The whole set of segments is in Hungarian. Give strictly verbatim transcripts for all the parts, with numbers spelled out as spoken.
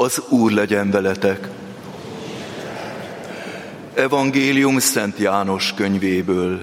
Az Úr legyen veletek. Evangélium Szent János könyvéből.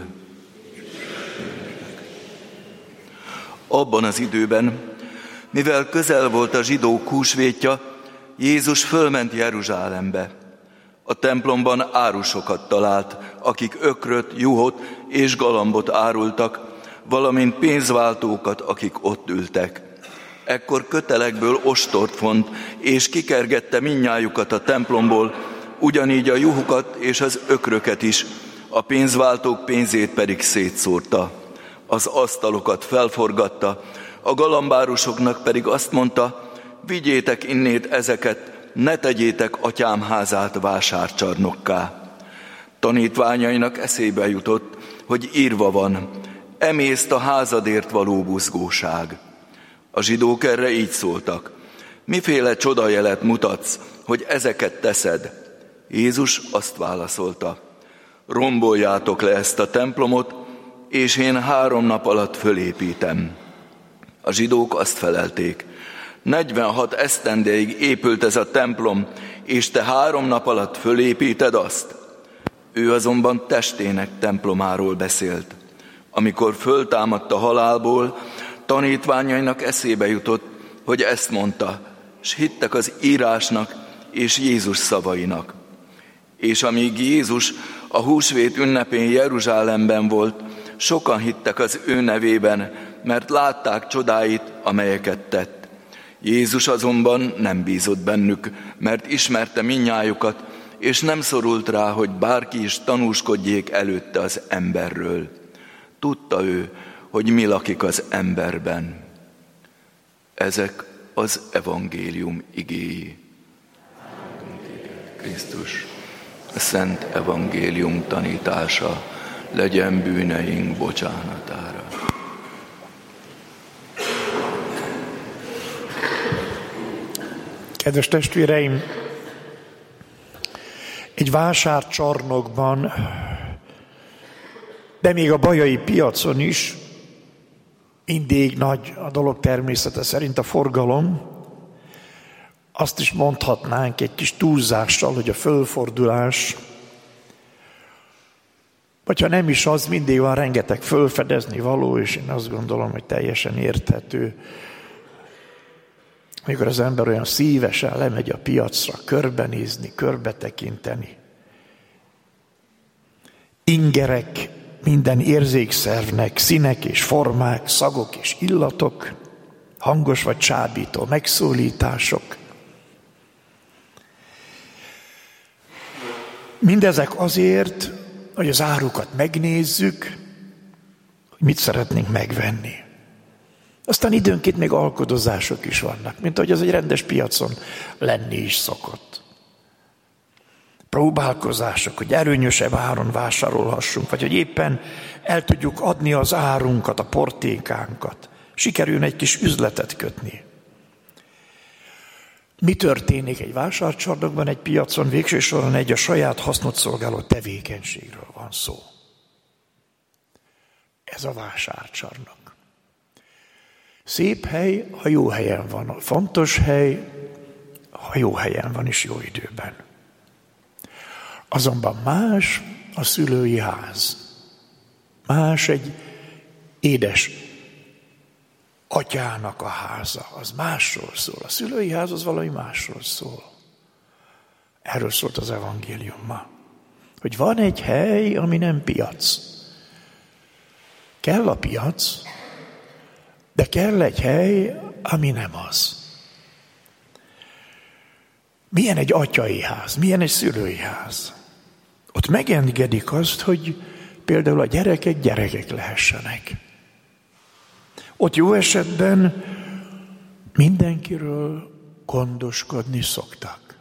Abban az időben, mivel közel volt a zsidók húsvétja, Jézus fölment Jeruzsálembe. A templomban árusokat talált, akik ökröt, juhot és galambot árultak, valamint pénzváltókat, akik ott ültek. Ekkor kötelekből ostort font, és kikergette mindnyájukat a templomból, ugyanígy a juhukat és az ökröket is, a pénzváltók pénzét pedig szétszórta. Az asztalokat felforgatta, a galambárusoknak pedig azt mondta, vigyétek innét ezeket, ne tegyétek atyám házát vásárcsarnokká. Tanítványainak eszébe jutott, hogy írva van, emészt a házadért való buzgóság. A zsidók erre így szóltak, miféle csodajelet mutatsz, hogy ezeket teszed? Jézus azt válaszolta, romboljátok le ezt a templomot, és én három nap alatt fölépítem. A zsidók azt felelték, negyvenhat esztendeig épült ez a templom, és te három nap alatt fölépíted azt? Ő azonban testének templomáról beszélt. Amikor föltámadt a halálból, tanítványainak eszébe jutott, hogy ezt mondta, s hittek az írásnak és Jézus szavainak. És amíg Jézus a húsvét ünnepén Jeruzsálemben volt, sokan hittek az ő nevében, mert látták csodáit, amelyeket tett. Jézus azonban nem bízott bennük, mert ismerte mindnyájukat, és nem szorult rá, hogy bárki is tanúskodjék előtte az emberről. Tudta ő, hogy mi lakik az emberben. Ezek az evangélium igéi. Krisztus, a szent evangélium tanítása legyen bűneink bocsánatára. Kedves testvéreim, egy vásárcsarnokban, de még a bajai piacon is mindig nagy a dolog természete szerint a forgalom. Azt is mondhatnánk egy kis túlzással, hogy a fölfordulás, vagy ha nem is az, mindig van rengeteg fölfedezni való, és én azt gondolom, hogy teljesen érthető. Amikor az ember olyan szívesen lemegy a piacra körbenézni, körbetekinteni. Ingerek, minden érzékszervnek, színek és formák, szagok és illatok, hangos vagy csábító megszólítások. Mindezek azért, hogy az árukat megnézzük, hogy mit szeretnénk megvenni. Aztán időnként még alkudozások is vannak, mint ahogy az egy rendes piacon lenni is szokott. Próbálkozások, hogy erőnyösebb áron vásárolhassunk, vagy hogy éppen el tudjuk adni az árunkat, a portékánkat. Sikerül egy kis üzletet kötni. Mi történik egy vásárcsarnokban, egy piacon? Végső soron egy a saját hasznot szolgáló tevékenységről van szó. Ez a vásárcsarnok. Szép hely, ha jó helyen van. Fontos hely, ha jó helyen van és jó időben. Azonban más a szülői ház. Más egy édes atyának a háza. Az másról szól. A szülői ház az valami másról szól. Erről szólt az evangélium ma. Hogy van egy hely, ami nem piac. Kell a piac, de kell egy hely, ami nem az. Milyen egy atyai ház, milyen egy szülői ház? Ott megengedik azt, hogy például a gyerekek gyerekek lehessenek. Ott jó esetben mindenkiről gondoskodni szoktak.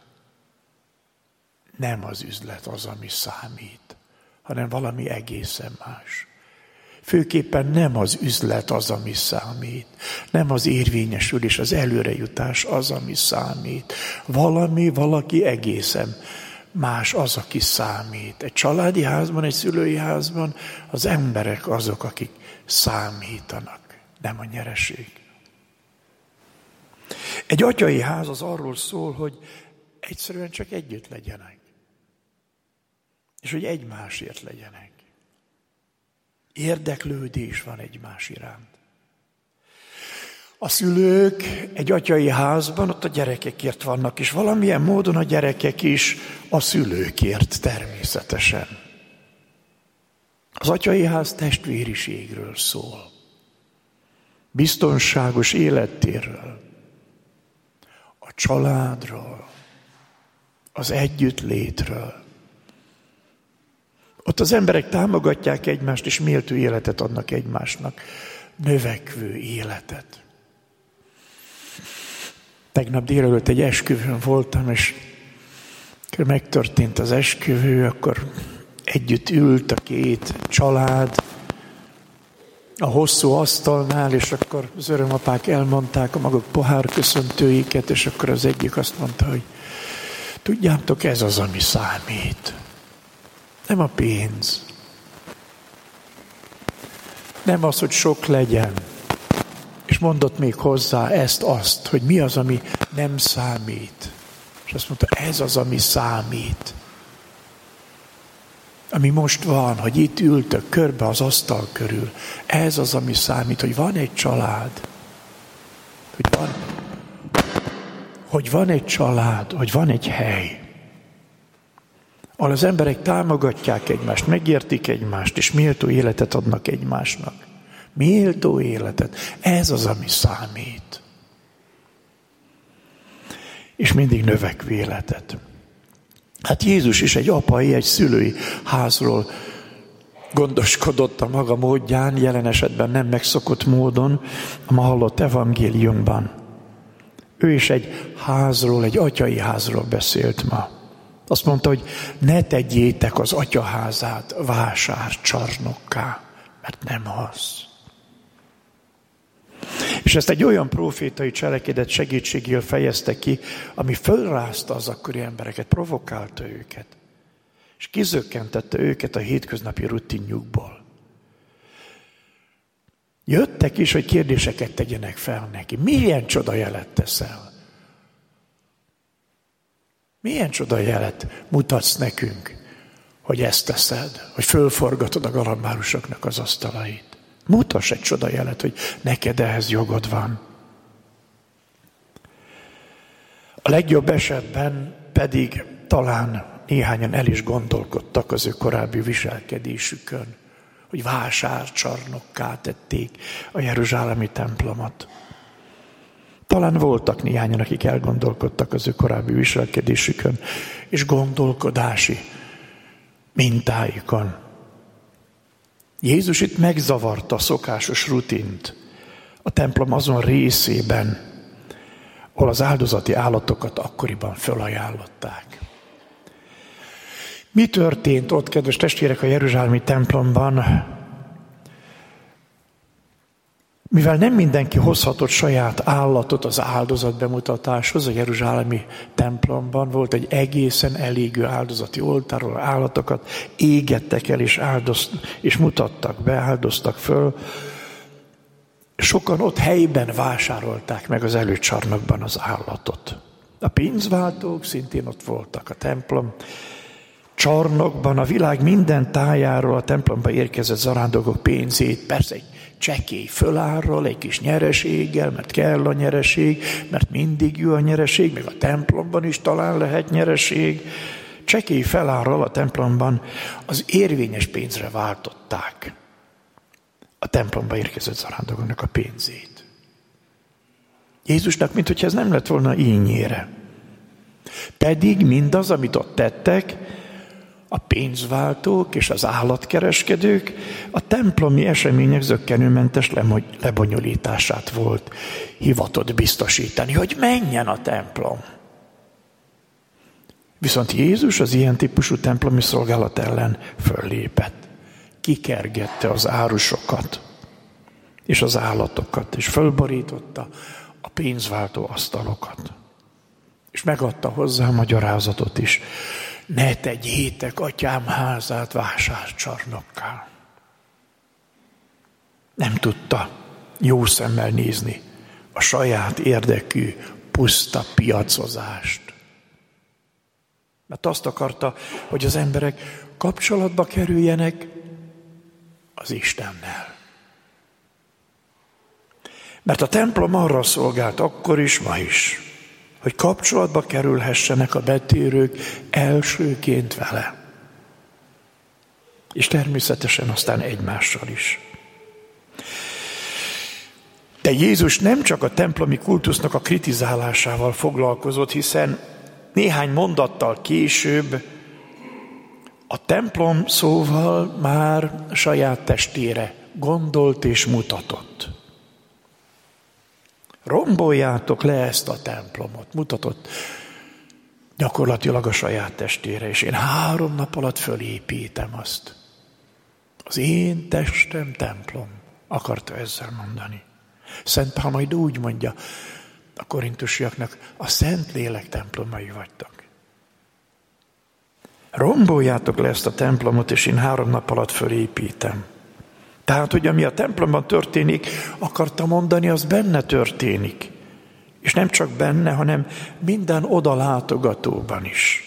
Nem az üzlet az, ami számít, hanem valami egészen más. Főképpen nem az üzlet az, ami számít. Nem az érvényesülés, az előrejutás az, ami számít. Valami, valaki egészen más az, aki számít. Egy családi házban, egy szülői házban az emberek azok, akik számítanak, nem a nyereség. Egy atyai ház az arról szól, hogy egyszerűen csak együtt legyenek. És hogy egymásért legyenek. Érdeklődés van egymás iránt. A szülők egy atyai házban, ott a gyerekekért vannak, és valamilyen módon a gyerekek is a szülőkért természetesen. Az atyai ház testvériségről szól. Biztonságos élettérről. A családról. Az együttlétről. Ott az emberek támogatják egymást, és méltó életet adnak egymásnak. Növekvő életet. Tegnap délelőtt egy esküvőn voltam, és amikor megtörtént az esküvő, akkor együtt ült a két család a hosszú asztalnál, és akkor az örömapák elmondták a maguk pohárköszöntőiket, és akkor az egyik azt mondta, hogy tudjátok, ez az, ami számít. Nem a pénz. Nem az, hogy sok legyen. És mondott még hozzá ezt-azt, hogy mi az, ami nem számít. És azt mondta, ez az, ami számít. Ami most van, hogy itt ültök körbe az asztal körül. Ez az, ami számít, hogy van egy család. Hogy van, hogy van egy család, hogy van egy hely. Ahol az emberek támogatják egymást, megértik egymást, és méltó életet adnak egymásnak. Méltó életet. Ez az, ami számít. És mindig növekvő életet. Hát Jézus is egy apai, egy szülői házról gondoskodott a maga módján, jelen esetben nem megszokott módon, a ma hallott evangéliumban. Ő is egy házról, egy atyai házról beszélt ma. Azt mondta, hogy ne tegyétek az atyaházát vásárcsarnokká, mert nem az. És ezt egy olyan profétai cselekedet segítségével fejezte ki, ami fölrázta az akkori embereket, provokálta őket, és kizökkentette őket a hétköznapi rutinjukból. Jöttek is, hogy kérdéseket tegyenek fel neki. Milyen csodajelet teszel? Milyen csodajelet mutatsz nekünk, hogy ezt teszed, hogy fölforgatod a galambárusoknak az asztalait? Mutass egy csodajelet, hogy neked ehhez jogod van. A legjobb esetben pedig talán néhányan el is gondolkodtak az ő korábbi viselkedésükön, hogy vásárcsarnokká tették a jeruzsálemi templomot. Talán voltak néhányan, akik elgondolkodtak az ő korábbi viselkedésükön, és gondolkodási mintáikon. Jézus itt megzavarta a szokásos rutint a templom azon részében, ahol az áldozati állatokat akkoriban felajánlották. Mi történt ott, kedves testvérek, a jeruzsálemi templomban? Mivel nem mindenki hozhatott saját állatot az áldozat bemutatáshoz, a jeruzsálemi templomban volt egy egészen elégő áldozati oltáról, állatokat égettek el és, áldoz, és mutattak be, áldoztak föl. Sokan ott helyben vásárolták meg az előcsarnokban az állatot. A pénzváltók szintén ott voltak a templom csarnokban, a világ minden tájáról a templomba érkezett zarándokok pénzét, persze egy csekély fölárral, egy kis nyereséggel, mert kell a nyereség, mert mindig jó a nyereség, még a templomban is talán lehet nyereség. Csekély felárral a templomban az érvényes pénzre váltották a templomba érkezett zarándokoknak a pénzét. Jézusnak, minthogyha ez nem lett volna ínyére. Pedig mindaz, amit ott tettek, a pénzváltók és az állatkereskedők a templomi események zökkenőmentes lebonyolítását volt hivatott biztosítani, hogy menjen a templom. Viszont Jézus az ilyen típusú templomi szolgálat ellen föllépett. Kikergette az árusokat és az állatokat, és fölborította a pénzváltó asztalokat. És megadta hozzá a magyarázatot is. Ne tegyétek atyám házát vásárcsarnokká. Nem tudta jó szemmel nézni a saját érdekű puszta piacozást. Mert azt akarta, hogy az emberek kapcsolatba kerüljenek az Istennel. Mert a templom arra szolgált akkor is, ma is, hogy kapcsolatba kerülhessenek a betérők elsőként vele. És természetesen aztán egymással is. De Jézus nem csak a templomi kultusznak a kritizálásával foglalkozott, hiszen néhány mondattal később a templom szóval már saját testére gondolt és mutatott. Romboljátok le ezt a templomot, mutatott gyakorlatilag a saját testére, és én három nap alatt fölépítem azt. Az én testem templom, akarta ezzel mondani. Szent Pál majd úgy mondja a korintusiaknak, a Szentlélek templomai vagytok. Romboljátok le ezt a templomot, és én három nap alatt fölépítem. Tehát, hogy ami a templomban történik, akarta mondani, az benne történik. És nem csak benne, hanem minden oda látogatóban is.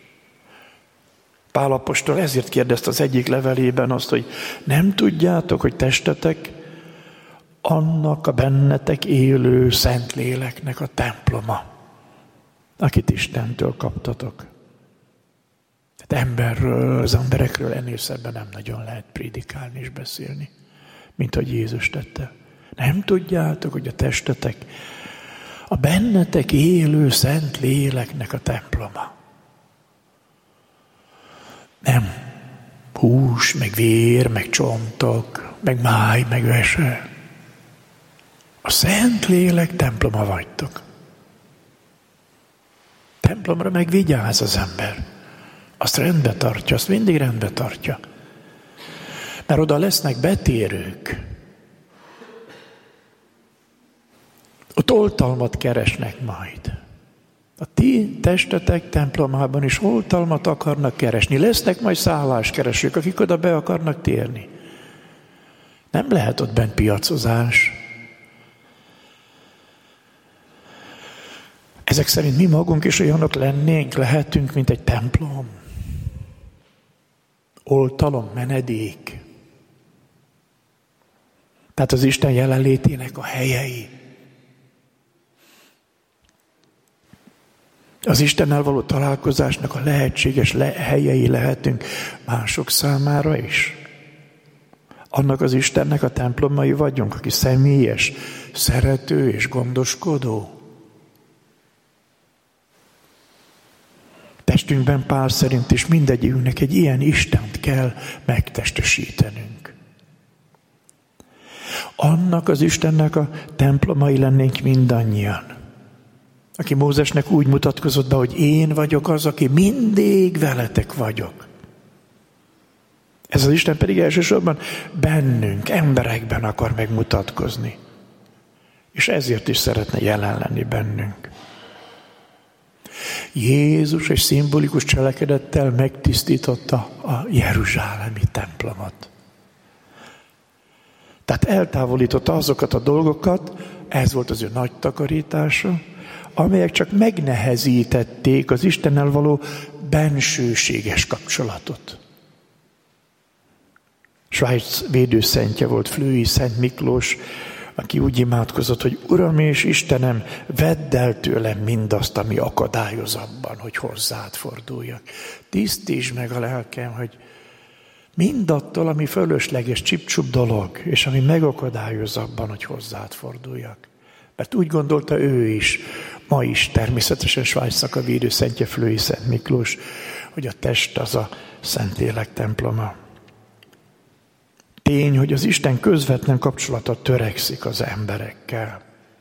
Pál apostol ezért kérdezte az egyik levelében azt, hogy nem tudjátok, hogy testetek annak a bennetek élő Szentléleknek a temploma, akit Istentől kaptatok. Tehát emberről, az emberekről ennél szebben nem nagyon lehet prédikálni és beszélni, mint hogy Jézus tette. Nem tudjátok, hogy a testetek a bennetek élő Szentléleknek a temploma. Nem hús, meg vér, meg csontok, meg máj, meg vese. A Szentlélek temploma vagytok. Templomra meg vigyáz az ember. Azt rendbe tartja, azt mindig rendbe tartja. Mert oda lesznek betérők. Ott oltalmat keresnek majd. A ti testetek templomában is oltalmat akarnak keresni. Lesznek majd szálláskeresők, akik oda be akarnak térni. Nem lehet ott bent piacozás. Ezek szerint mi magunk is olyanok lennénk, lehetünk, mint egy templom. Oltalom, menedék. Tehát az Isten jelenlétének a helyei. Az Istennel való találkozásnak a lehetséges le- helyei lehetünk mások számára is. Annak az Istennek a templomai vagyunk, aki személyes, szerető és gondoskodó. Testünkben Pál szerint is mindegyikünknek egy ilyen Istent kell megtestesítenünk. Annak az Istennek a templomai lennénk mindannyian. Aki Mózesnek úgy mutatkozott be, hogy én vagyok az, aki mindig veletek vagyok. Ez az Isten pedig elsősorban bennünk, emberekben akar megmutatkozni. És ezért is szeretne jelen lenni bennünk. Jézus egy szimbolikus cselekedettel megtisztította a jeruzsálemi templomot. Tehát eltávolította azokat a dolgokat, ez volt az ő nagy takarítása, amelyek csak megnehezítették az Istennel való bensőséges kapcsolatot. Svájc védőszentje volt Flői Szent Miklós, aki úgy imádkozott, hogy Uram és Istenem, vedd el tőlem mindazt, ami akadályoz abban, hogy hozzád forduljak. Tisztítsd meg a lelkem, hogy mindattól, ami fölösleges csipcsup dolog, és ami megakadályoz abban, hogy hozzád forduljak. Mert úgy gondolta ő is, ma is természetesen Svájcnak a védőszentje Flői Szent Miklós, hogy a test az a Szentlélek temploma. Tény, hogy az Isten közvetlen kapcsolata törekszik az emberekkel.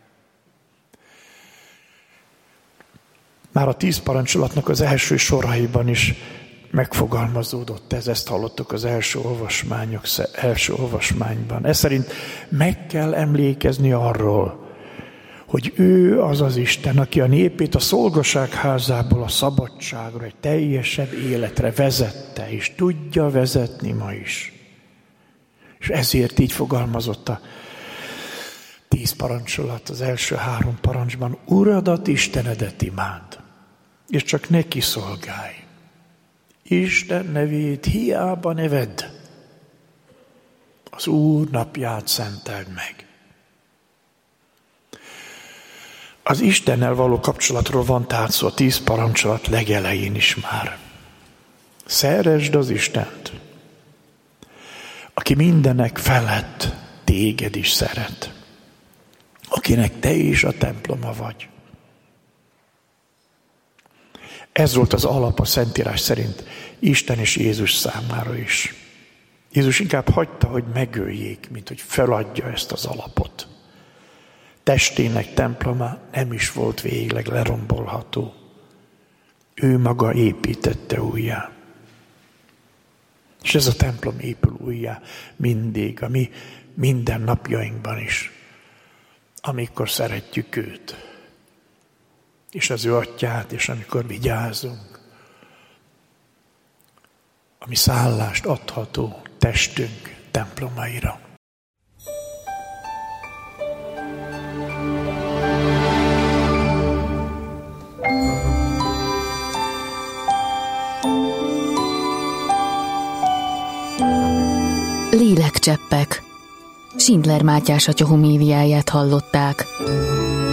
Már a tíz parancsolatnak az első soraiban is megfogalmazódott ez, ezt hallottuk az első olvasmányok, első olvasmányban. Ez szerint meg kell emlékezni arról, hogy ő az az Isten, aki a népét a szolgaság házából a szabadságra, egy teljesebb életre vezette, és tudja vezetni ma is. És ezért így fogalmazott a Tíz parancsolat, az első három parancsban: Uradat, Istenedet imád, és csak neki szolgálj. Isten nevét hiába ne vedd. Az Úr napját szenteld meg. Az Istennel való kapcsolatról van tehát szó a tíz parancsolat legelején is már. Szeresd az Istent, aki mindenek felett téged is szeret, akinek te is a temploma vagy. Ez volt az alap a Szentírás szerint Isten és Jézus számára is. Jézus inkább hagyta, hogy megöljék, mint hogy feladja ezt az alapot. Testének temploma nem is volt végleg lerombolható. Ő maga építette újjá. És ez a templom épül újjá mindig, a mi minden napjainkban is, amikor szeretjük őt, és az ő atyát, és amikor vigyázunk, ami szállást adható testünk templomaira. Lélekcseppek. Schindler Mátyás atya homéliáját hallották.